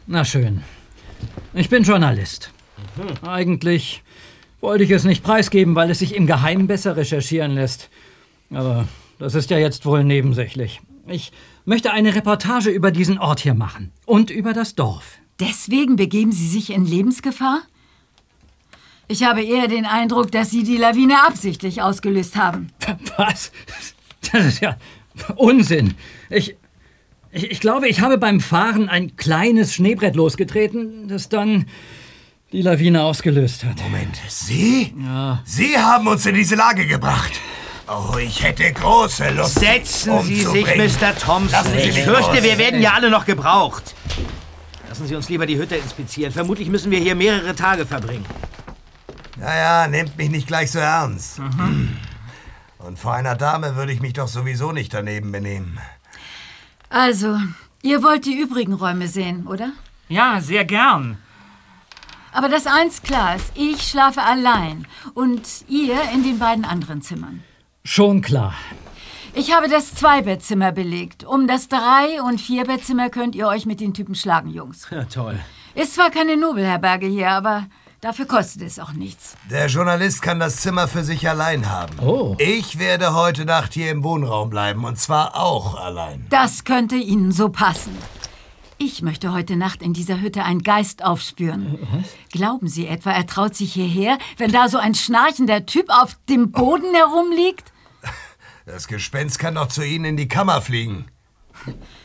Na schön. Ich bin Journalist. Eigentlich wollte ich es nicht preisgeben, weil es sich im Geheimen besser recherchieren lässt. Aber das ist ja jetzt wohl nebensächlich. Ich möchte eine Reportage über diesen Ort hier machen. Und über das Dorf. Deswegen begeben Sie sich in Lebensgefahr? Ich habe eher den Eindruck, dass Sie die Lawine absichtlich ausgelöst haben. Was? Das ist ja Unsinn. Ich glaube, ich habe beim Fahren ein kleines Schneebrett losgetreten, das dann die Lawine ausgelöst hat. Moment, Sie? Ja. Sie haben uns in diese Lage gebracht. Oh, ich hätte große Lust. Setzen Sie sich, umzubringen. Mr. Thompson. Lassen Sie Ich mich fürchte, los. wir werden ja alle noch gebraucht. Lassen Sie uns lieber die Hütte inspizieren. Vermutlich müssen wir hier mehrere Tage verbringen. Naja, nehmt mich nicht gleich so ernst. Und vor einer Dame würde ich mich doch sowieso nicht daneben benehmen. Also, ihr wollt die übrigen Räume sehen, oder? Ja, sehr gern. Aber dass eins klar ist, ich schlafe allein und ihr in den beiden anderen Zimmern. Schon klar. Ich habe das Zweibettzimmer belegt. Um das Drei- und Vierbettzimmer könnt ihr euch mit den Typen schlagen, Jungs. Ja, toll. Ist zwar keine Nobelherberge hier, aber dafür kostet es auch nichts. Der Journalist kann das Zimmer für sich allein haben. Oh. Ich werde heute Nacht hier im Wohnraum bleiben, und zwar auch allein. Das könnte Ihnen so passen. Ich möchte heute Nacht in dieser Hütte einen Geist aufspüren. Was? Glauben Sie etwa, er traut sich hierher, wenn da so ein schnarchender Typ auf dem Boden herumliegt? Das Gespenst kann doch zu Ihnen in die Kammer fliegen.